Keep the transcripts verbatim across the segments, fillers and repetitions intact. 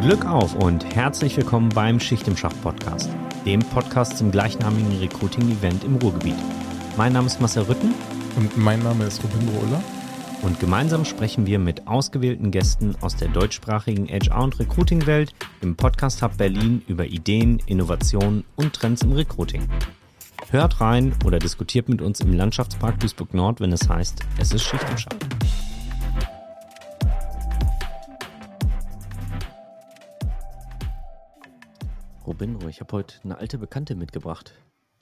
Glück auf und herzlich willkommen beim Schicht im Schacht Podcast, dem Podcast zum gleichnamigen Recruiting-Event im Ruhrgebiet. Mein Name ist Marcel Rütten. Und mein Name ist Robindro Uller. Und gemeinsam sprechen wir mit ausgewählten Gästen aus der deutschsprachigen H R- und Recruiting-Welt im Podcast Hub Berlin über Ideen, Innovationen und Trends im Recruiting. Hört rein oder diskutiert mit uns im Landschaftspark Duisburg Nord, wenn es heißt, es ist Schicht im Schacht. Robindro, ich habe heute eine alte Bekannte mitgebracht.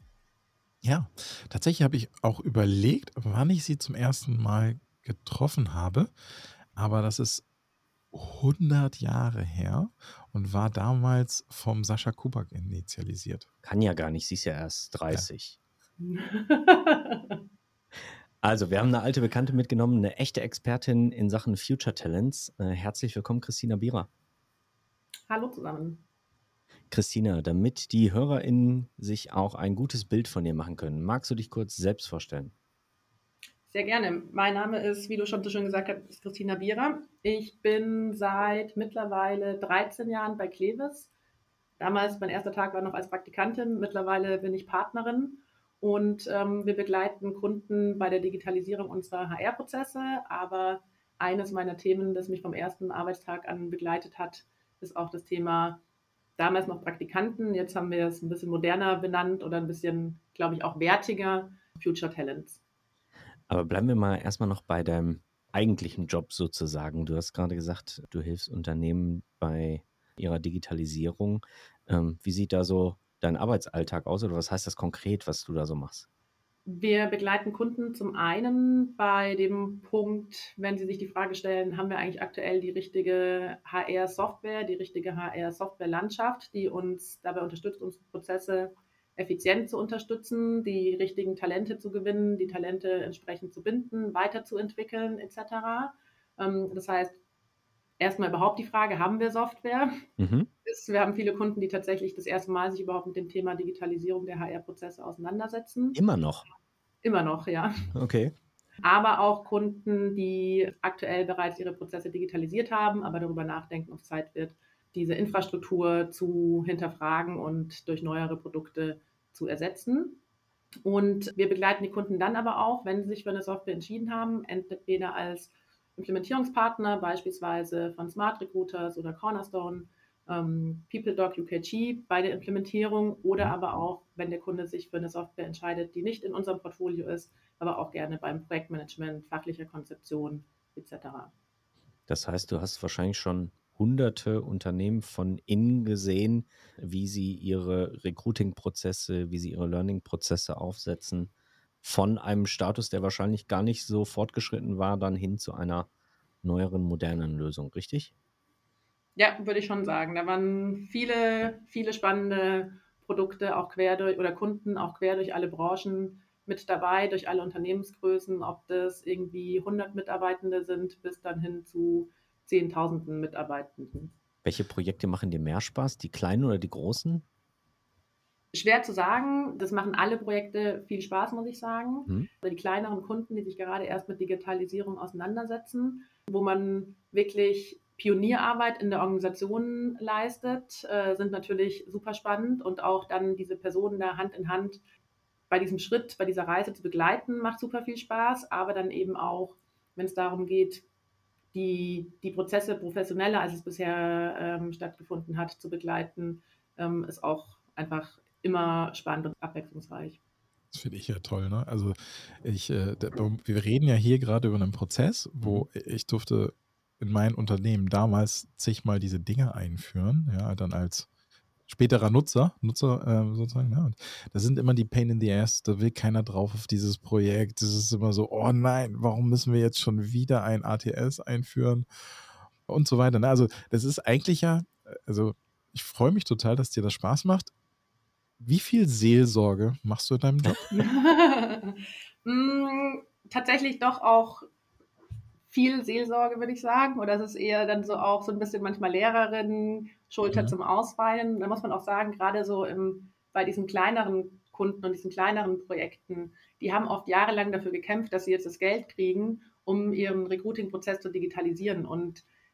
Ja, tatsächlich habe ich auch überlegt, wann ich sie zum ersten Mal getroffen habe, aber das ist hundert Jahre her und war damals vom Sascha Kubak initialisiert. Kann ja gar nicht, sie ist ja erst dreißig. Ja. Also, wir haben eine alte Bekannte mitgenommen, eine echte Expertin in Sachen Future Talents. Äh, herzlich willkommen, Christina Bierer. Hallo zusammen. Christina, damit die HörerInnen sich auch ein gutes Bild von dir machen können, magst du dich kurz selbst vorstellen? Sehr gerne. Mein Name ist, wie du schon so schön gesagt hast, ist Christina Bierer. Ich bin seit mittlerweile dreizehn Jahren bei Clevis. Damals, mein erster Tag war noch als Praktikantin. Mittlerweile bin ich Partnerin und ähm, wir begleiten Kunden bei der Digitalisierung unserer H R-Prozesse. Aber eines meiner Themen, das mich vom ersten Arbeitstag an begleitet hat, ist auch das Thema damals noch Praktikanten. Jetzt haben wir es ein bisschen moderner benannt oder ein bisschen, glaube ich, auch wertiger, Future Talents. Aber bleiben wir mal erstmal noch bei deinem eigentlichen Job sozusagen. Du hast gerade gesagt, du hilfst Unternehmen bei ihrer Digitalisierung. Ähm, wie sieht da so dein Arbeitsalltag aus oder was heißt das konkret, was du da so machst? Wir begleiten Kunden zum einen bei dem Punkt, wenn sie sich die Frage stellen, haben wir eigentlich aktuell die richtige H R-Software, die richtige H R-Software-Landschaft, die uns dabei unterstützt, unsere Prozesse effizient zu unterstützen, die richtigen Talente zu gewinnen, die Talente entsprechend zu binden, weiterzuentwickeln et cetera. Das heißt, erstmal überhaupt die Frage, haben wir Software? Mhm. Wir haben viele Kunden, die tatsächlich das erste Mal sich überhaupt mit dem Thema Digitalisierung der H R-Prozesse auseinandersetzen. Immer noch? Immer noch, ja. Okay. Aber auch Kunden, die aktuell bereits ihre Prozesse digitalisiert haben, aber darüber nachdenken, ob es Zeit wird, diese Infrastruktur zu hinterfragen und durch neuere Produkte zu ersetzen. Und wir begleiten die Kunden dann aber auch, wenn sie sich für eine Software entschieden haben, entweder als Implementierungspartner, beispielsweise von Smart Recruiters oder Cornerstone, ähm, PeopleDoc U K G bei der Implementierung oder aber auch, wenn der Kunde sich für eine Software entscheidet, die nicht in unserem Portfolio ist, aber auch gerne beim Projektmanagement, fachlicher Konzeption et cetera. Das heißt, du hast wahrscheinlich schon hunderte Unternehmen von innen gesehen, wie sie ihre Recruiting-Prozesse, wie sie ihre Learning-Prozesse aufsetzen, von einem Status, der wahrscheinlich gar nicht so fortgeschritten war, dann hin zu einer neueren, modernen Lösung, richtig? Ja, würde ich schon sagen. Da waren viele, viele spannende Produkte auch quer durch oder Kunden auch quer durch alle Branchen mit dabei, durch alle Unternehmensgrößen, ob das irgendwie hundert Mitarbeitende sind bis dann hin zu Zehntausenden Mitarbeitenden. Welche Projekte machen dir mehr Spaß, die kleinen oder die großen? Schwer zu sagen. Das machen alle Projekte viel Spaß, muss ich sagen. Hm. Die kleineren Kunden, die sich gerade erst mit Digitalisierung auseinandersetzen, wo man wirklich Pionierarbeit in der Organisation leistet, äh, sind natürlich super spannend und auch dann diese Personen da Hand in Hand bei diesem Schritt, bei dieser Reise zu begleiten, macht super viel Spaß, aber dann eben auch, wenn es darum geht, die, die Prozesse professioneller, als es bisher ähm, stattgefunden hat, zu begleiten, ähm, ist auch einfach immer spannend und abwechslungsreich. Das finde ich ja toll, ne? Also ich, äh, der, wir reden ja hier gerade über einen Prozess, wo ich durfte in mein Unternehmen damals zigmal diese Dinge einführen, ja, dann als späterer Nutzer, Nutzer äh, sozusagen, ja. Und da sind immer die Pain in the Ass, da will keiner drauf auf dieses Projekt. Das ist immer so, oh nein, warum müssen wir jetzt schon wieder ein A T S einführen und so weiter. Ne? Also das ist eigentlich ja, also ich freue mich total, dass dir das Spaß macht. Wie viel Seelsorge machst du in deinem Job? mm, tatsächlich doch auch viel Seelsorge, würde ich sagen. Oder es ist eher dann so auch so ein bisschen manchmal Lehrerin, Schulter Mhm. zum Ausweinen. Da muss man auch sagen, gerade so im, bei diesen kleineren Kunden und diesen kleineren Projekten, die haben oft jahrelang dafür gekämpft, dass sie jetzt das Geld kriegen, um ihren Recruiting-Prozess zu digitalisieren. Und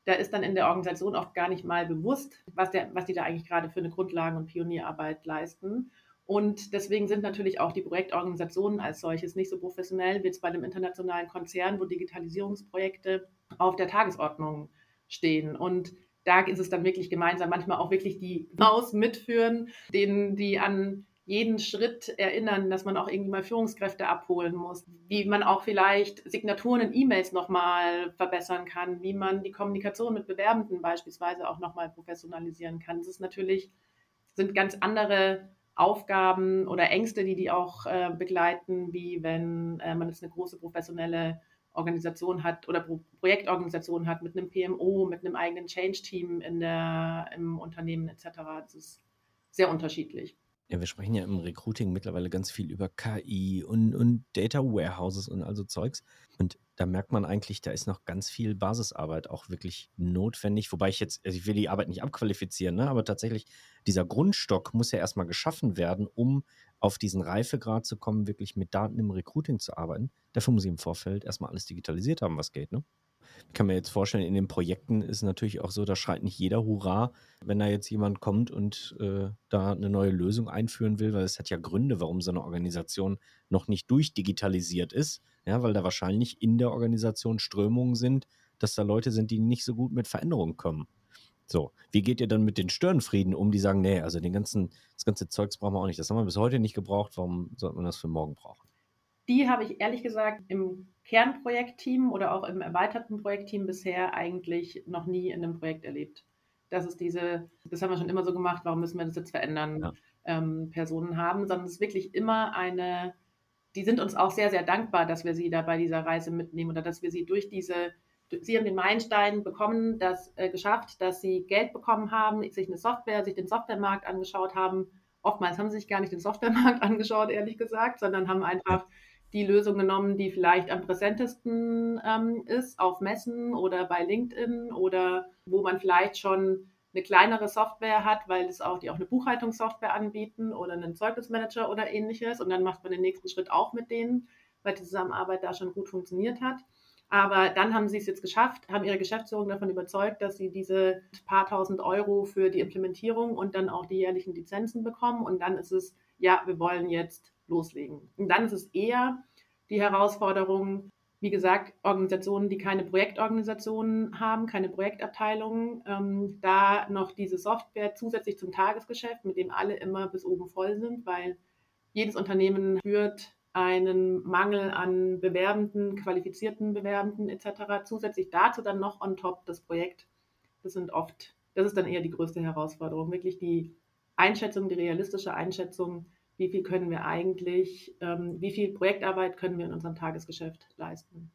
Da ist dann in der Organisation oft gar nicht mal bewusst, was, der, was die da eigentlich gerade für eine Grundlagen- und Pionierarbeit leisten. Und deswegen sind natürlich auch die Projektorganisationen als solches nicht so professionell wie jetzt bei einem internationalen Konzern, wo Digitalisierungsprojekte auf der Tagesordnung stehen. Und da ist es dann wirklich gemeinsam, manchmal auch wirklich die Maus mitführen, denen die an jeden Schritt erinnern, dass man auch irgendwie mal Führungskräfte abholen muss, wie man auch vielleicht Signaturen in E-Mails nochmal verbessern kann, wie man die Kommunikation mit Bewerbenden beispielsweise auch nochmal professionalisieren kann. Das ist natürlich, sind ganz andere Aufgaben oder Ängste, die die auch äh, begleiten, wie wenn äh, man jetzt eine große professionelle Organisation hat oder Pro Projektorganisation hat mit einem P M O, mit einem eigenen Change-Team in der, im Unternehmen et cetera. Das ist sehr unterschiedlich. Ja, wir sprechen ja im Recruiting mittlerweile ganz viel über K I und, und Data Warehouses und also Zeugs. Und da merkt man eigentlich, da ist noch ganz viel Basisarbeit auch wirklich notwendig. Wobei ich jetzt, also ich will die Arbeit nicht abqualifizieren, ne? Aber tatsächlich, dieser Grundstock muss ja erstmal geschaffen werden, um auf diesen Reifegrad zu kommen, wirklich mit Daten im Recruiting zu arbeiten. Dafür muss ich im Vorfeld erstmal alles digitalisiert haben, was geht, ne? Ich kann mir jetzt vorstellen, in den Projekten ist es natürlich auch so, da schreit nicht jeder Hurra, wenn da jetzt jemand kommt und äh, da eine neue Lösung einführen will, weil es hat ja Gründe, warum so eine Organisation noch nicht durchdigitalisiert ist, ja, weil da wahrscheinlich in der Organisation Strömungen sind, dass da Leute sind, die nicht so gut mit Veränderungen kommen. So, wie geht ihr dann mit den Störenfrieden um, die sagen, nee, also den ganzen, das ganze Zeugs brauchen wir auch nicht, das haben wir bis heute nicht gebraucht, warum sollte man das für morgen brauchen? Die habe ich ehrlich gesagt im Kernprojektteam oder auch im erweiterten Projektteam bisher eigentlich noch nie in einem Projekt erlebt. Das ist diese, das haben wir schon immer so gemacht, warum müssen wir das jetzt verändern, Ja. ähm, Personen haben, sondern es ist wirklich immer eine, die sind uns auch sehr, sehr dankbar, dass wir sie da bei dieser Reise mitnehmen oder dass wir sie durch diese, sie haben den Meilenstein bekommen, das äh, geschafft, dass sie Geld bekommen haben, sich eine Software, sich den Softwaremarkt angeschaut haben. Oftmals haben sie sich gar nicht den Softwaremarkt angeschaut, ehrlich gesagt, sondern haben einfach die Lösung genommen, die vielleicht am präsentesten ähm, ist, auf Messen oder bei LinkedIn oder wo man vielleicht schon eine kleinere Software hat, weil es auch, die auch eine Buchhaltungssoftware anbieten oder einen Zeugnismanager oder ähnliches. Und dann macht man den nächsten Schritt auch mit denen, weil die Zusammenarbeit da schon gut funktioniert hat. Aber dann haben sie es jetzt geschafft, haben ihre Geschäftsführung davon überzeugt, dass sie diese paar tausend Euro für die Implementierung und dann auch die jährlichen Lizenzen bekommen. Und dann ist es, ja, wir wollen jetzt loslegen. Und dann ist es eher die Herausforderung, wie gesagt, Organisationen, die keine Projektorganisationen haben, keine Projektabteilungen, ähm, da noch diese Software zusätzlich zum Tagesgeschäft, mit dem alle immer bis oben voll sind, weil jedes Unternehmen führt einen Mangel an Bewerbenden, qualifizierten Bewerbenden et cetera. Zusätzlich dazu dann noch on top das Projekt. Das sind oft, das ist dann eher die größte Herausforderung, wirklich die Einschätzung, die realistische Einschätzung, wie viel können wir eigentlich, ähm, wie viel Projektarbeit können wir in unserem Tagesgeschäft leisten.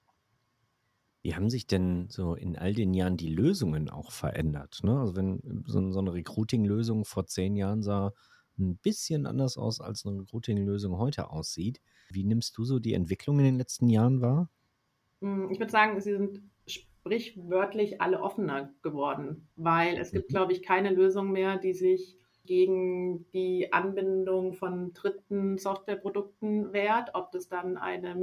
Wie haben sich denn so in all den Jahren die Lösungen auch verändert? Ne? Also wenn so, so eine Recruiting-Lösung vor zehn Jahren sah ein bisschen anders aus, als eine Recruiting-Lösung heute aussieht. Wie nimmst du so die Entwicklung in den letzten Jahren wahr? Ich würde sagen, sie sind sprichwörtlich alle offener geworden, weil es gibt, Mhm. glaube ich, keine Lösung mehr, die sich gegen die Anbindung von dritten Softwareprodukten wehrt, ob das dann eine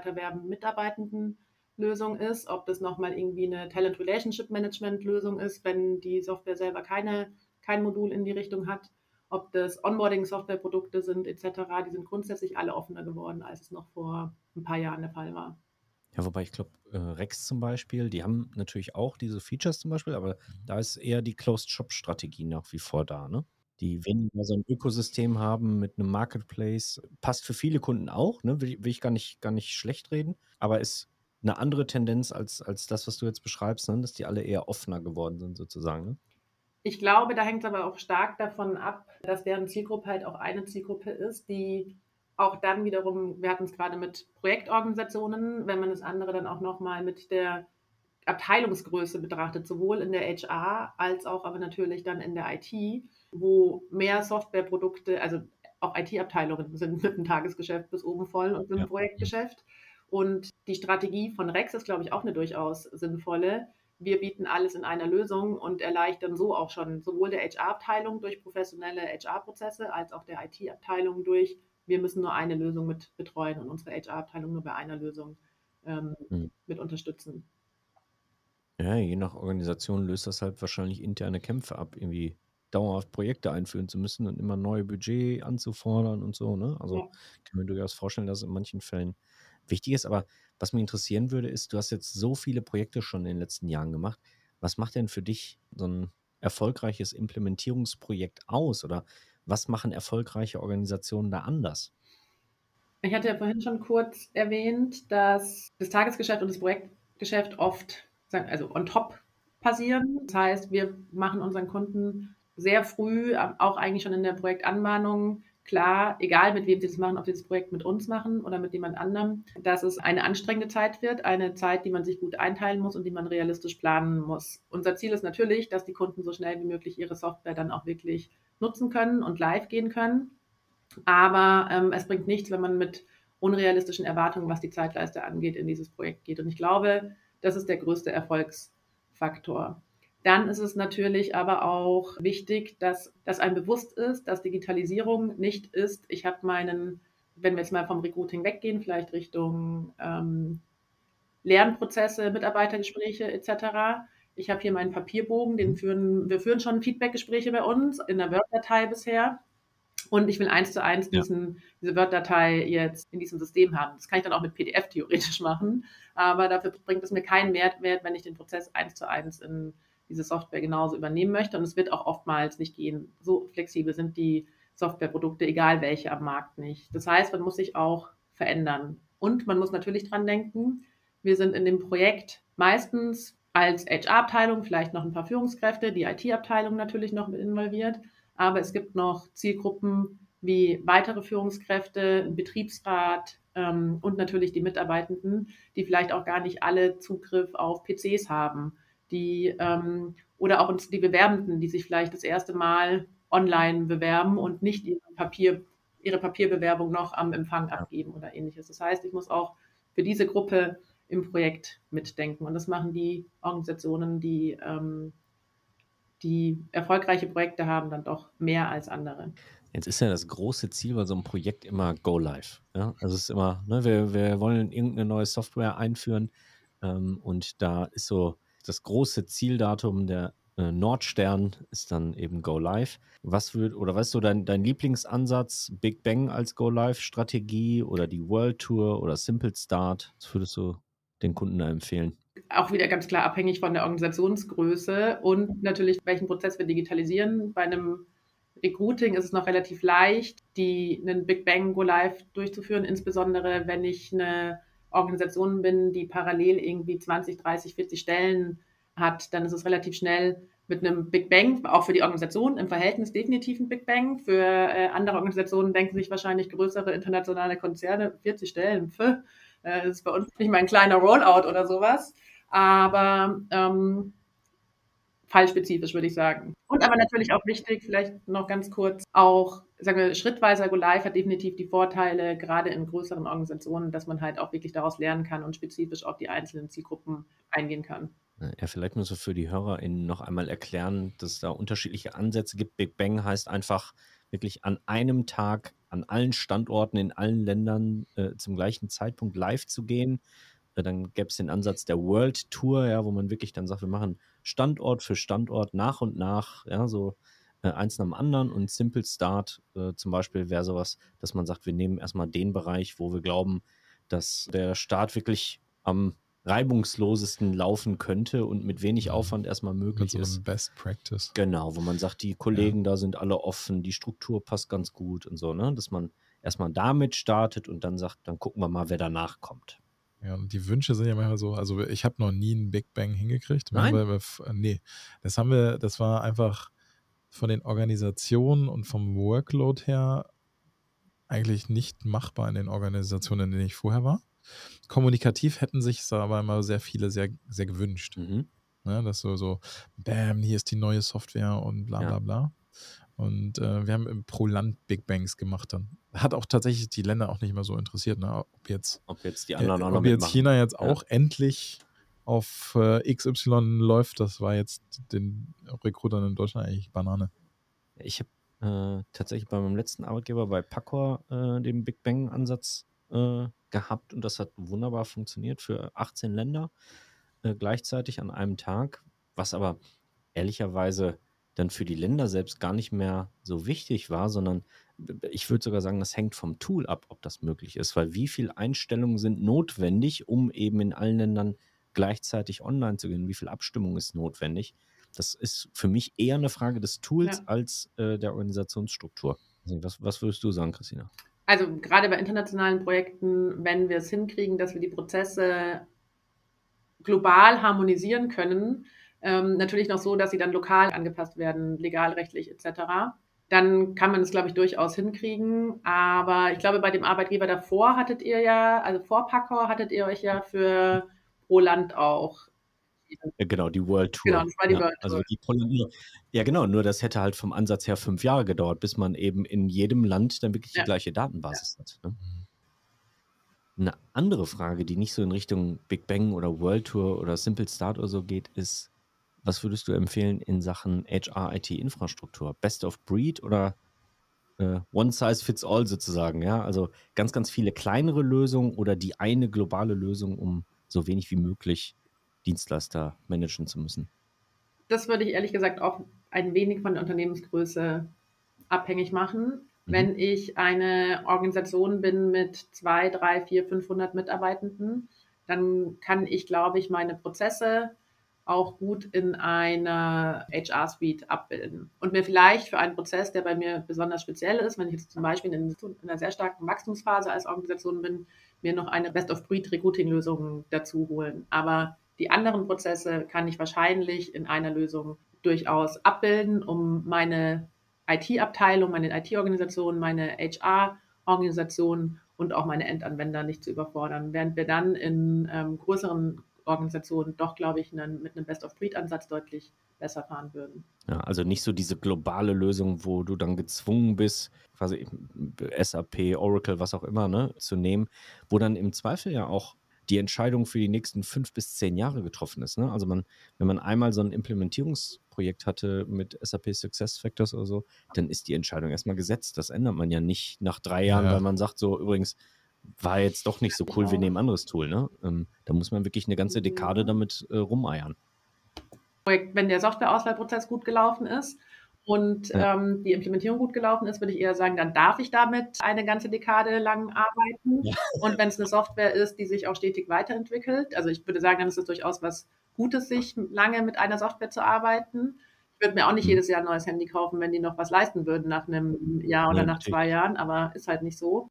Mitarbeiterwerben-Mitarbeitenden-Lösung ist, ob das nochmal irgendwie eine Talent Relationship Management-Lösung ist, wenn die Software selber keine, kein Modul in die Richtung hat, ob das Onboarding-Softwareprodukte sind et cetera. Die sind grundsätzlich alle offener geworden, als es noch vor ein paar Jahren der Fall war. Ja, wobei ich glaube, äh, Rex zum Beispiel, die haben natürlich auch diese Features zum Beispiel, aber da ist eher die Closed-Shop-Strategie nach wie vor da, ne? Die weniger so ein Ökosystem haben mit einem Marketplace. Passt für viele Kunden auch, ne? Will, ich- will ich gar nicht, gar nicht schlecht reden, aber ist eine andere Tendenz als, als das, was du jetzt beschreibst, ne? Dass die alle eher offener geworden sind, sozusagen, ne? Ich glaube, da hängt es aber auch stark davon ab, dass deren Zielgruppe halt auch eine Zielgruppe ist, die auch dann wiederum, wir hatten es gerade mit Projektorganisationen, wenn man das andere dann auch nochmal mit der Abteilungsgröße betrachtet, sowohl in der H R als auch aber natürlich dann in der I T, wo mehr Softwareprodukte, also auch I T-Abteilungen sind mit dem Tagesgeschäft bis oben voll und mit dem Ja. Projektgeschäft. Und die Strategie von Rex ist, glaube ich, auch eine durchaus sinnvolle. Wir bieten alles in einer Lösung und erleichtern so auch schon sowohl der H R-Abteilung durch professionelle H R-Prozesse als auch der I T-Abteilung durch, wir müssen nur eine Lösung mit betreuen und unsere H R-Abteilung nur bei einer Lösung ähm, Mhm. mit unterstützen. Ja, je nach Organisation löst das halt wahrscheinlich interne Kämpfe ab, irgendwie dauerhaft Projekte einführen zu müssen und immer neue Budget anzufordern und so, ne? Also, Ja. kann mir durchaus vorstellen, dass es in manchen Fällen wichtig ist. Aber was mich interessieren würde, ist, du hast jetzt so viele Projekte schon in den letzten Jahren gemacht. Was macht denn für dich so ein erfolgreiches Implementierungsprojekt aus? Oder was machen erfolgreiche Organisationen da anders? Ich hatte ja vorhin schon kurz erwähnt, dass das Tagesgeschäft und das Projektgeschäft oft, sagen also on top passieren. Das heißt, wir machen unseren Kunden sehr früh, ähm, auch eigentlich schon in der Projektanbahnung klar, egal mit wem sie das machen, ob sie das Projekt mit uns machen oder mit jemand anderem, dass es eine anstrengende Zeit wird, eine Zeit, die man sich gut einteilen muss und die man realistisch planen muss. Unser Ziel ist natürlich, dass die Kunden so schnell wie möglich ihre Software dann auch wirklich nutzen können und live gehen können. Aber ähm, es bringt nichts, wenn man mit unrealistischen Erwartungen, was die Zeitleiste angeht, in dieses Projekt geht. Und ich glaube, das ist der größte Erfolgsfaktor. Dann ist es natürlich aber auch wichtig, dass, dass einem bewusst ist, dass Digitalisierung nicht ist, ich habe meinen, wenn wir jetzt mal vom Recruiting weggehen, vielleicht Richtung ähm, Lernprozesse, Mitarbeitergespräche et cetera. Ich habe hier meinen Papierbogen, den Mhm. führen, wir führen schon Feedbackgespräche bei uns in der Word-Datei bisher. Und ich will eins zu eins Ja. diesen, diese Word-Datei jetzt in diesem System haben. Das kann ich dann auch mit P D F theoretisch machen, aber dafür bringt es mir keinen Mehrwert, wenn ich den Prozess eins zu eins in diese Software genauso übernehmen möchte. Und es wird auch oftmals nicht gehen. So flexibel sind die Softwareprodukte, egal welche am Markt nicht. Das heißt, man muss sich auch verändern. Und man muss natürlich dran denken, wir sind in dem Projekt meistens als H R-Abteilung, vielleicht noch ein paar Führungskräfte, die I T-Abteilung natürlich noch mit involviert. Aber es gibt noch Zielgruppen wie weitere Führungskräfte, ein Betriebsrat ähm, und natürlich die Mitarbeitenden, die vielleicht auch gar nicht alle Zugriff auf P Cs haben, die ähm, oder auch uns die Bewerbenden, die sich vielleicht das erste Mal online bewerben und nicht ihre Papier, ihre Papierbewerbung noch am Empfang Ja. abgeben oder ähnliches. Das heißt, ich muss auch für diese Gruppe im Projekt mitdenken. Und das machen die Organisationen, die ähm, die erfolgreiche Projekte haben, dann doch mehr als andere. Jetzt ist ja das große Ziel bei so einem Projekt immer Go Live. Ja? Also es ist immer, ne, wir, wir wollen irgendeine neue Software einführen ähm, und da ist so das große Zieldatum, der äh, Nordstern ist dann eben Go Live. Was würd, oder weißt du, dein, dein Lieblingsansatz, Big Bang als Go Live-Strategie oder die World Tour oder Simple Start? Was würdest du den Kunden da empfehlen? Auch wieder ganz klar abhängig von der Organisationsgröße und natürlich, welchen Prozess wir digitalisieren. Bei einem Recruiting ist es noch relativ leicht, die, einen Big Bang Go Live durchzuführen, insbesondere wenn ich eine Organisation bin, die parallel irgendwie zwanzig, dreißig, vierzig Stellen hat, dann ist es relativ schnell mit einem Big Bang, auch für die Organisation im Verhältnis definitiv ein Big Bang. Für äh, andere Organisationen denken sich wahrscheinlich größere internationale Konzerne, vierzig Stellen, pf, äh, das ist bei uns nicht mal ein kleiner Rollout oder sowas, aber ähm, fallspezifisch, würde ich sagen. Und aber natürlich auch wichtig, vielleicht noch ganz kurz, auch, sagen wir, schrittweiser Go Live hat definitiv die Vorteile, gerade in größeren Organisationen, dass man halt auch wirklich daraus lernen kann und spezifisch auf die einzelnen Zielgruppen eingehen kann. Ja, vielleicht musst du für die HörerInnen noch einmal erklären, dass es da unterschiedliche Ansätze gibt. Big Bang heißt einfach wirklich an einem Tag an allen Standorten in allen Ländern äh, zum gleichen Zeitpunkt live zu gehen. Äh, dann gäbe es den Ansatz der World Tour, ja, wo man wirklich dann sagt, wir machen Standort für Standort nach und nach, ja, so äh, eins nach dem anderen. Und Simple Start äh, zum Beispiel wäre sowas, dass man sagt, wir nehmen erstmal den Bereich, wo wir glauben, dass der Start wirklich am reibungslosesten laufen könnte und mit wenig Mhm. Aufwand erstmal Mit möglich so ist. einem Best Practice. Genau, wo man sagt, die Kollegen da sind alle offen, die Struktur passt ganz gut und so, ne? Dass man erstmal damit startet und dann sagt, dann gucken wir mal, wer danach kommt. Ja, und die Wünsche sind ja manchmal so, also ich habe noch nie einen Big Bang hingekriegt. Wir Nein? haben wir, wir- nee, das haben wir, das war einfach von den Organisationen und vom Workload her eigentlich nicht machbar in den Organisationen, in denen ich vorher war. Kommunikativ hätten sich es aber immer sehr viele sehr, sehr gewünscht. Mhm. Ne? Dass so, so, bam, hier ist die neue Software und bla Ja. bla bla. Und äh, wir haben im pro Land Big Bangs gemacht dann. Hat auch tatsächlich die Länder auch nicht mehr so interessiert, ne? Ob jetzt, Ob jetzt die äh, anderen auch noch ob jetzt mitmachen. China jetzt Ja. auch endlich auf äh, X Y läuft, das war jetzt den Recruitern in Deutschland eigentlich Banane. Ich habe äh, tatsächlich bei meinem letzten Arbeitgeber bei Pacor äh, den Big Bang-Ansatz äh, gehabt und das hat wunderbar funktioniert für achtzehn Länder. äh, gleichzeitig an einem Tag, was aber ehrlicherweise dann für die Länder selbst gar nicht mehr so wichtig war, sondern b- ich würde sogar sagen, das hängt vom Tool ab, ob das möglich ist, weil wie viele Einstellungen sind notwendig, um eben in allen Ländern gleichzeitig online zu gehen? Wie viel Abstimmung ist notwendig? Das ist für mich eher eine Frage des Tools Ja. als äh, der Organisationsstruktur. Also Was, was würdest du sagen, Christina? Also gerade bei internationalen Projekten, wenn wir es hinkriegen, dass wir die Prozesse global harmonisieren können, ähm, natürlich noch so, dass sie dann lokal angepasst werden, legalrechtlich et cetera, dann kann man es, glaube ich, durchaus hinkriegen. Aber ich glaube, bei dem Arbeitgeber davor hattet ihr ja, also vor Pacor hattet ihr euch ja für pro Land auch. Ja, genau, die World Tour. Genau, das war die Ja, World also Tour. die Polen- nur- ja, genau, nur das hätte halt vom Ansatz her fünf Jahre gedauert, bis man eben in jedem Land dann wirklich die Ja. gleiche Datenbasis hat. Ne? Eine andere Frage, die nicht so in Richtung Big Bang oder World Tour oder Simple Start oder so geht, ist, was würdest du empfehlen in Sachen H R-I T-Infrastruktur? Best of Breed oder äh, One Size Fits All sozusagen? Ja, also ganz, ganz viele kleinere Lösungen oder die eine globale Lösung, um so wenig wie möglich Dienstleister managen zu müssen. Das würde ich ehrlich gesagt auch ein wenig von der Unternehmensgröße abhängig machen. Mhm. Wenn ich eine Organisation bin mit zwei, drei, vier, fünfhundert Mitarbeitenden, dann kann ich, glaube ich, meine Prozesse auch gut in einer H R-Suite abbilden. Und mir vielleicht für einen Prozess, der bei mir besonders speziell ist, wenn ich jetzt zum Beispiel in einer sehr starken Wachstumsphase als Organisation bin, mir noch eine Best-of-Breed-Recruiting-Lösung dazu holen. Aber die anderen Prozesse kann ich wahrscheinlich in einer Lösung durchaus abbilden, um meine I T-Abteilung, meine I T-Organisation, meine H R-Organisation und auch meine Endanwender nicht zu überfordern. Während wir dann in ähm, größeren Organisationen doch, glaube ich, einen, mit einem Best-of-Breed-Ansatz deutlich besser fahren würden. Ja, also nicht so diese globale Lösung, wo du dann gezwungen bist, quasi S A P, Oracle, was auch immer, ne, zu nehmen, wo dann im Zweifel ja auch die Entscheidung für die nächsten fünf bis zehn Jahre getroffen ist. Ne? Also man, wenn man einmal so ein Implementierungsprojekt hatte mit S A P SuccessFactors oder so, dann ist die Entscheidung erstmal gesetzt. Das ändert man ja nicht nach drei Jahren, Ja. weil man sagt so, übrigens, war jetzt doch nicht so cool, wir nehmen ein anderes Tool. Ne? Ähm, da muss man wirklich eine ganze Dekade damit äh, rumeiern. Wenn der Softwareauswahlprozess gut gelaufen ist und Ja. ähm, die Implementierung gut gelaufen ist, würde ich eher sagen, dann darf ich damit eine ganze Dekade lang arbeiten. Ja. Und wenn es eine Software ist, die sich auch stetig weiterentwickelt, also ich würde sagen, dann ist es durchaus was Gutes, sich lange mit einer Software zu arbeiten. Ich würde mir auch nicht Mhm. jedes Jahr ein neues Handy kaufen, wenn die noch was leisten würden nach einem Jahr oder Nee, nach natürlich. zwei Jahren, aber ist halt nicht so.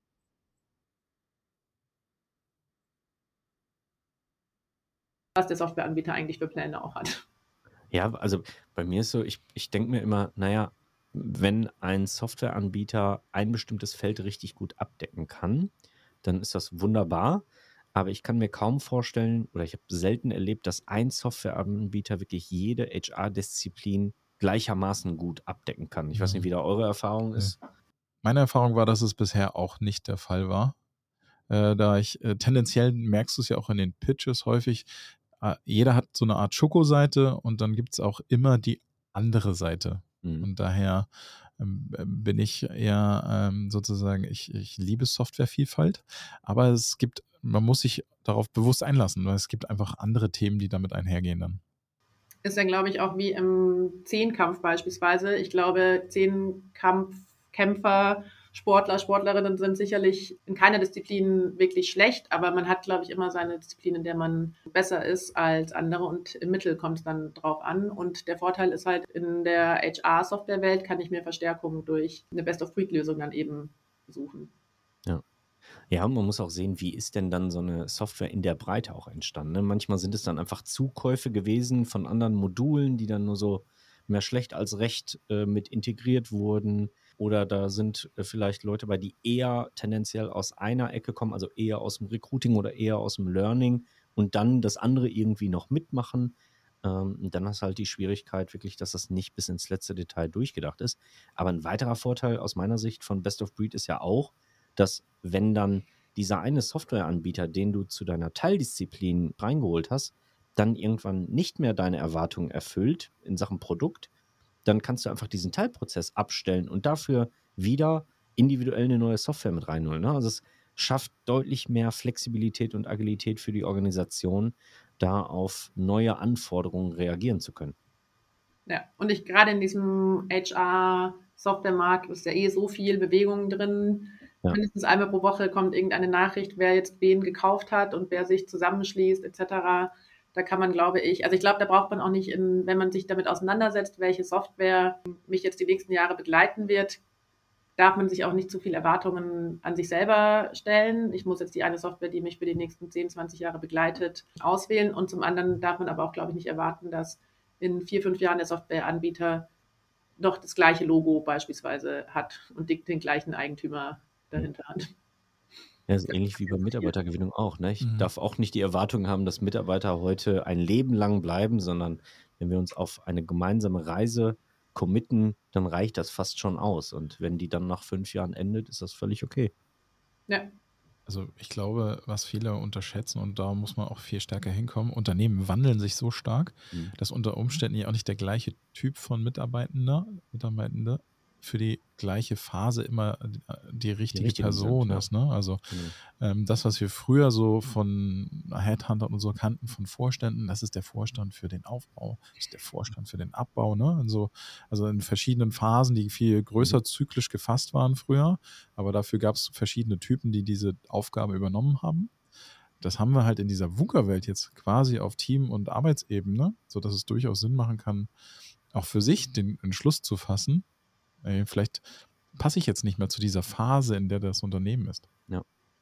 Was der Softwareanbieter eigentlich für Pläne auch hat. Ja, also bei mir ist so, ich, ich denke mir immer, naja, wenn ein Softwareanbieter ein bestimmtes Feld richtig gut abdecken kann, dann ist das wunderbar. Aber ich kann mir kaum vorstellen, oder ich habe selten erlebt, dass ein Softwareanbieter wirklich jede H R-Disziplin gleichermaßen gut abdecken kann. Ich weiß nicht, wie da eure Erfahrung Nee. ist. Meine Erfahrung war, dass es bisher auch nicht der Fall war. Äh, da ich äh, tendenziell merkst du es ja auch in den Pitches häufig, äh, jeder hat so eine Art Schokoseite und dann gibt es auch immer die andere Seite. Mhm. Und daher ähm, bin ich eher ähm, sozusagen, ich, ich liebe Softwarevielfalt, aber es gibt, man muss sich darauf bewusst einlassen, weil es gibt einfach andere Themen, die damit einhergehen dann. Ist dann, glaube ich, auch wie im Zehnkampf beispielsweise. Ich glaube, Zehnkampfkämpfer, Sportler, Sportlerinnen sind sicherlich in keiner Disziplin wirklich schlecht, aber man hat, glaube ich, immer seine Disziplin, in der man besser ist als andere und im Mittel kommt es dann drauf an. Und der Vorteil ist halt, in der H R-Software-Welt kann ich mir Verstärkung durch eine Best-of-Breed-Lösung dann eben suchen. Ja. Ja, und man muss auch sehen, wie ist denn dann so eine Software in der Breite auch entstanden. Ne? Manchmal sind es dann einfach Zukäufe gewesen von anderen Modulen, die dann nur so mehr schlecht als recht äh, mit integriert wurden. Oder da sind äh, vielleicht Leute bei, die eher tendenziell aus einer Ecke kommen, also eher aus dem Recruiting oder eher aus dem Learning und dann das andere irgendwie noch mitmachen. Ähm, und dann hast du halt die Schwierigkeit wirklich, dass das nicht bis ins letzte Detail durchgedacht ist. Aber ein weiterer Vorteil aus meiner Sicht von Best of Breed ist ja auch, dass wenn dann dieser eine Softwareanbieter, den du zu deiner Teildisziplin reingeholt hast, dann irgendwann nicht mehr deine Erwartungen erfüllt in Sachen Produkt, dann kannst du einfach diesen Teilprozess abstellen und dafür wieder individuell eine neue Software mit reinholen. Ne? Also es schafft deutlich mehr Flexibilität und Agilität für die Organisation. da auf neue Anforderungen reagieren zu können. Ja, und ich gerade in diesem H R-Software-Markt ist ja eh so viel Bewegung drin. Ja. Mindestens einmal pro Woche kommt irgendeine Nachricht, wer jetzt wen gekauft hat und wer sich zusammenschließt et cetera. Da kann man, glaube ich, also ich glaube, da braucht man auch nicht, in, wenn man sich damit auseinandersetzt, welche Software mich jetzt die nächsten Jahre begleiten wird, darf man sich auch nicht zu viel Erwartungen an sich selber stellen. Ich muss jetzt die eine Software, die mich für die nächsten zehn, zwanzig Jahre begleitet, auswählen. Und zum anderen darf man aber auch, glaube ich, nicht erwarten, dass in vier, fünf Jahren der Softwareanbieter noch das gleiche Logo beispielsweise hat und den, den gleichen Eigentümer dahinter hat. Ja, ist ähnlich wie bei Mitarbeitergewinnung auch. Ne? Ich Mhm. darf auch nicht die Erwartung haben, dass Mitarbeiter heute ein Leben lang bleiben, sondern wenn wir uns auf eine gemeinsame Reise committen, dann reicht das fast schon aus. Und wenn die dann nach fünf Jahren endet, ist das völlig okay. Ja. Also ich glaube, was viele unterschätzen, und da muss man auch viel stärker hinkommen, Unternehmen wandeln sich so stark, Mhm. dass unter Umständen ja auch nicht der gleiche Typ von Mitarbeitender, Mitarbeitende für die gleiche Phase immer die richtige richtigen Person sind, ja. ist. Ne? Also Genau. ähm, das, was wir früher so von Headhuntern und so kannten, von Vorständen, das ist der Vorstand für den Aufbau, das ist der Vorstand für den Abbau. Ne? Also, also in verschiedenen Phasen, die viel größer zyklisch gefasst waren früher, aber dafür gab es verschiedene Typen, die diese Aufgabe übernommen haben. Das haben wir halt in dieser VUCA-Welt jetzt quasi auf Team- und Arbeitsebene, sodass es durchaus Sinn machen kann, auch für sich den Entschluss zu fassen, ey, vielleicht passe ich jetzt nicht mehr zu dieser Phase, in der das Unternehmen ist. Ja.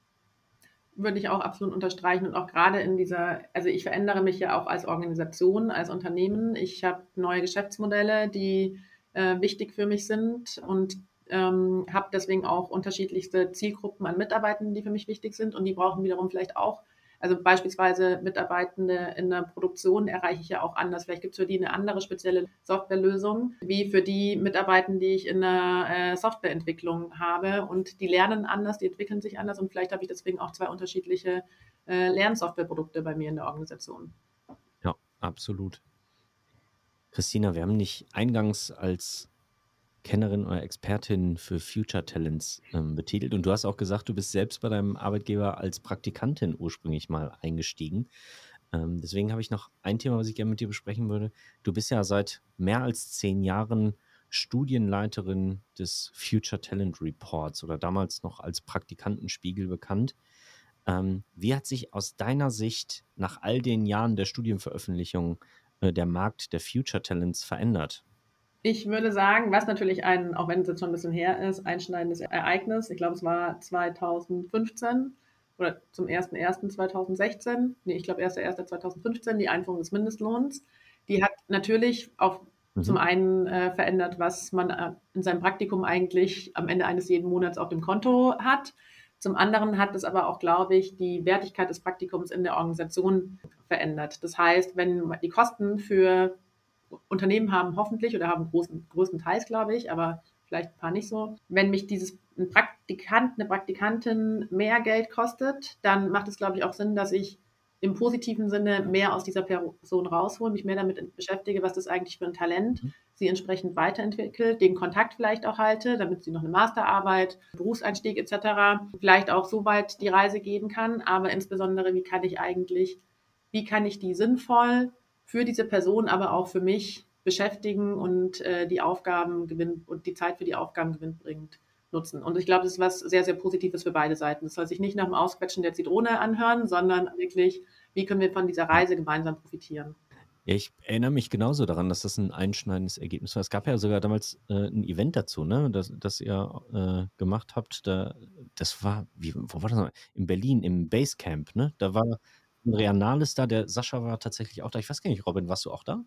Würde ich auch absolut unterstreichen und auch gerade in dieser, also ich verändere mich ja auch als Organisation, als Unternehmen. Ich habe neue Geschäftsmodelle, die äh, wichtig für mich sind und ähm, habe deswegen auch unterschiedlichste Zielgruppen an Mitarbeitenden, die für mich wichtig sind und die brauchen wiederum vielleicht auch, also beispielsweise Mitarbeitende in der Produktion erreiche ich ja auch anders. Vielleicht gibt es für die eine andere spezielle Softwarelösung, wie für die Mitarbeitenden, die ich in der äh, Softwareentwicklung habe. Und die lernen anders, die entwickeln sich anders und vielleicht habe ich deswegen auch zwei unterschiedliche äh, Lernsoftwareprodukte bei mir in der Organisation. Ja, absolut. Christina, wir haben dich eingangs als Kennerin oder Expertin für Future Talents ähm, betitelt und du hast auch gesagt, du bist selbst bei deinem Arbeitgeber als Praktikantin ursprünglich mal eingestiegen. Ähm, deswegen habe ich noch ein Thema, was ich gerne mit dir besprechen würde. Du bist ja seit mehr als zehn Jahren Studienleiterin des Future Talent Reports oder damals noch als Praktikantenspiegel bekannt. Ähm, wie hat sich aus deiner Sicht nach all den Jahren der Studienveröffentlichung äh, der Markt der Future Talents verändert? Ich würde sagen, was natürlich ein, auch wenn es jetzt schon ein bisschen her ist, einschneidendes Ereignis, ich glaube, es war zweitausendfünfzehn oder zum ersten ersten zweitausendsechzehn, nee, ich glaube erster erster zweitausendfünfzehn, die Einführung des Mindestlohns. Die hat natürlich auch Mhm. zum einen äh, verändert, was man äh, in seinem Praktikum eigentlich am Ende eines jeden Monats auf dem Konto hat. Zum anderen hat es aber auch, glaube ich, die Wertigkeit des Praktikums in der Organisation verändert. Das heißt, wenn die Kosten für Unternehmen haben hoffentlich oder haben großen, größtenteils, glaube ich, aber vielleicht ein paar nicht so. Wenn mich dieses ein Praktikant, eine Praktikantin mehr Geld kostet, dann macht es, glaube ich, auch Sinn, dass ich im positiven Sinne mehr aus dieser Person raushole, mich mehr damit beschäftige, was das eigentlich für ein Talent, Mhm. sie entsprechend weiterentwickelt, den Kontakt vielleicht auch halte, damit sie noch eine Masterarbeit, Berufseinstieg et cetera vielleicht auch so weit die Reise gehen kann, aber insbesondere, wie kann ich eigentlich, wie kann ich die sinnvoll für diese Person, aber auch für mich beschäftigen und äh, die Aufgaben gewinnen und die Zeit für die Aufgaben gewinnbringend nutzen. Und ich glaube, das ist was sehr, sehr Positives für beide Seiten. Das soll sich nicht nach dem Ausquetschen der Zitrone anhören, sondern wirklich, wie können wir von dieser Reise gemeinsam profitieren. Ja, ich erinnere mich genauso daran, dass das ein einschneidendes Ergebnis war. Es gab ja sogar damals äh, ein Event dazu, ne, das, das ihr äh, gemacht habt. Da, das war, wie, wo war das noch? In Berlin, im Basecamp, ne? Da war Andrea Nahles da, der Sascha war tatsächlich auch da. Ich weiß gar nicht, Robin, warst du auch da?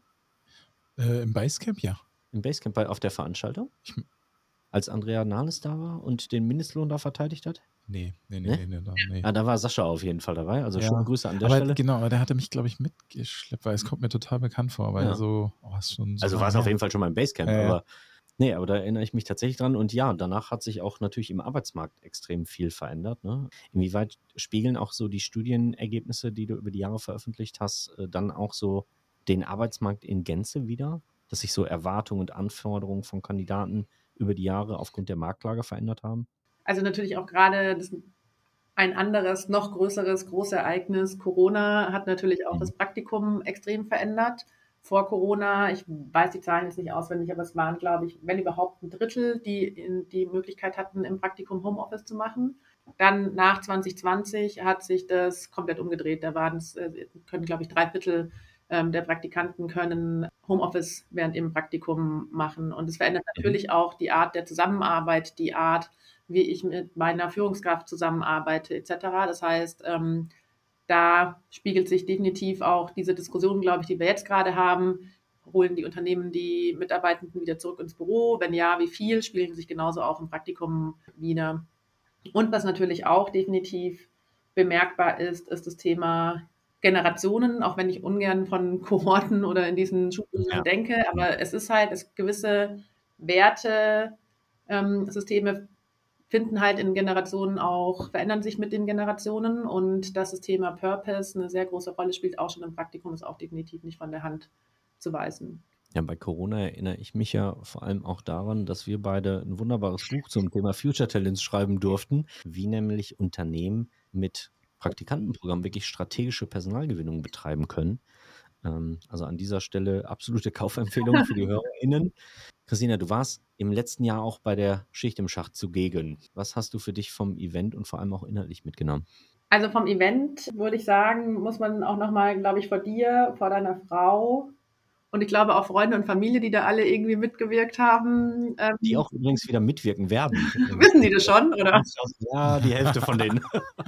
Äh, Im Basecamp, ja. Im Basecamp bei, auf der Veranstaltung? Ich, Als Andrea Nahles da war und den Mindestlohn da verteidigt hat? nee, nee, nee, Ne? nee, nee, da, nee. Ah, da war Sascha auf jeden Fall dabei. Also Ja, schöne Grüße an der aber Stelle. genau, aber der hatte mich, glaube ich, mitgeschleppt, weil es kommt mir total bekannt vor, weil Ja. so, oh, ist schon so Also lange war es auf her. jeden Fall schon mal im Basecamp, Ja, ja. aber nee, aber da erinnere ich mich tatsächlich dran. Und ja, danach hat sich auch natürlich im Arbeitsmarkt extrem viel verändert. Ne? Inwieweit spiegeln auch so die Studienergebnisse, die du über die Jahre veröffentlicht hast, äh, dann auch so den Arbeitsmarkt in Gänze wider? Dass sich so Erwartungen und Anforderungen von Kandidaten über die Jahre aufgrund der Marktlage verändert haben? Also natürlich auch gerade das ein anderes, noch größeres Großereignis. Corona hat natürlich auch das Praktikum extrem verändert. Vor Corona, ich weiß die Zahlen jetzt nicht auswendig, aber es waren, glaube ich, wenn überhaupt ein Drittel, die in die Möglichkeit hatten, im Praktikum Homeoffice zu machen. Dann nach zwanzig zwanzig hat sich das komplett umgedreht. Da waren es, können, glaube ich, drei Viertel ähm, der Praktikanten können Homeoffice während im Praktikum machen. Und es verändert natürlich auch die Art der Zusammenarbeit, die Art, wie ich mit meiner Führungskraft zusammenarbeite, et cetera. Das heißt, ähm, da spiegelt sich definitiv auch diese Diskussion, glaube ich, die wir jetzt gerade haben. Holen die Unternehmen die Mitarbeitenden wieder zurück ins Büro? Wenn ja, wie viel? Spiegeln sich genauso auch im Praktikum wieder. Und was natürlich auch definitiv bemerkbar ist, ist das Thema Generationen, auch wenn ich ungern von Kohorten oder in diesen Schubladen ja. denke. Aber es ist halt, es gewisse Werte, ähm, Systeme finden halt in Generationen auch, verändern sich mit den Generationen, und dass das Thema Purpose eine sehr große Rolle spielt, auch schon im Praktikum, ist auch definitiv nicht von der Hand zu weisen. Ja, bei Corona erinnere ich mich ja vor allem auch daran, dass wir beide ein wunderbares Buch zum Thema Future Talents schreiben durften, wie nämlich Unternehmen mit Praktikantenprogrammen wirklich strategische Personalgewinnung betreiben können. Also an dieser Stelle absolute Kaufempfehlung für die HörerInnen. Christina, du warst im letzten Jahr auch bei der Schicht im Schacht zugegen. Was hast du für dich vom Event und vor allem auch inhaltlich mitgenommen? Also vom Event würde ich sagen, muss man auch nochmal, glaube ich, vor dir, vor deiner Frau und ich glaube auch Freunde und Familie, die da alle irgendwie mitgewirkt haben. Ähm, die auch übrigens wieder mitwirken werden. Wissen die das schon, oder? Ja, die Hälfte von denen.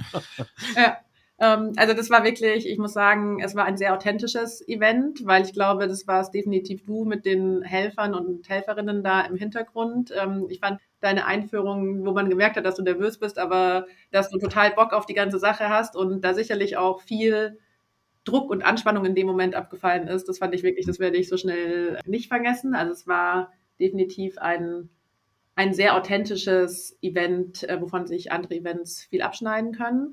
Ja. Also das war wirklich, ich muss sagen, es war ein sehr authentisches Event, weil ich glaube, das war es definitiv du mit den Helfern und Helferinnen da im Hintergrund. Ich fand deine Einführung, wo man gemerkt hat, dass du nervös bist, aber dass du total Bock auf die ganze Sache hast und da sicherlich auch viel Druck und Anspannung in dem Moment abgefallen ist. Das fand ich wirklich, das werde ich so schnell nicht vergessen. Also es war definitiv ein, ein sehr authentisches Event, wovon sich andere Events viel abschneiden können.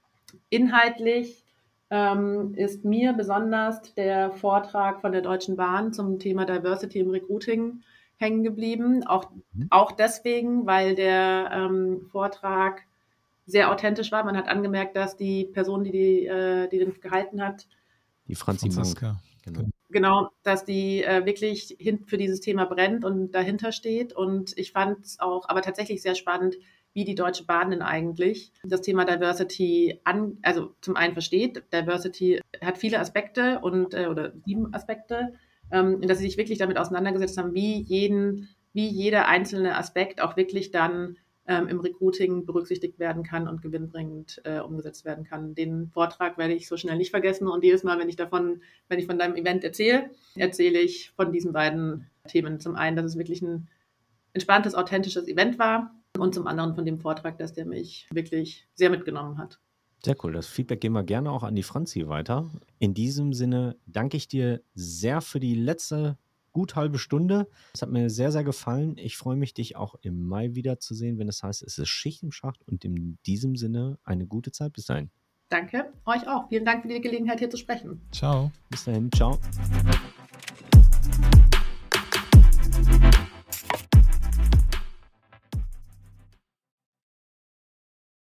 Inhaltlich ähm, ist mir besonders der Vortrag von der Deutschen Bahn zum Thema Diversity im Recruiting hängen geblieben. Auch, mhm. auch deswegen, weil der ähm, Vortrag sehr authentisch war. Man hat angemerkt, dass die Person, die, die, äh, die den gehalten hat, die Franzi Manska, genau. genau, dass die äh, wirklich hin für dieses Thema brennt und dahinter steht. Und ich fand es auch aber tatsächlich sehr spannend, wie die Deutsche Bahn denn eigentlich das Thema Diversity an, also zum einen versteht. Diversity hat viele Aspekte und äh, oder sieben Aspekte, ähm, dass sie sich wirklich damit auseinandergesetzt haben, wie jeden, wie jeder einzelne Aspekt auch wirklich dann ähm, im Recruiting berücksichtigt werden kann und gewinnbringend äh, umgesetzt werden kann. Den Vortrag werde ich so schnell nicht vergessen, und jedes Mal, wenn ich davon, wenn ich von deinem Event erzähle, erzähle ich von diesen beiden Themen. Zum einen, dass es wirklich ein entspanntes, authentisches Event war, und zum anderen von dem Vortrag, dass der mich wirklich sehr mitgenommen hat. Sehr cool. Das Feedback geben wir gerne auch an die Franzi weiter. In diesem Sinne danke ich dir sehr für die letzte gut halbe Stunde. Es hat mir sehr, sehr gefallen. Ich freue mich, dich auch im Mai wiederzusehen, wenn es heißt, es ist Schicht im Schacht, und in diesem Sinne eine gute Zeit. Bis dahin. Danke, euch auch. Vielen Dank für die Gelegenheit, hier zu sprechen. Ciao. Bis dahin. Ciao.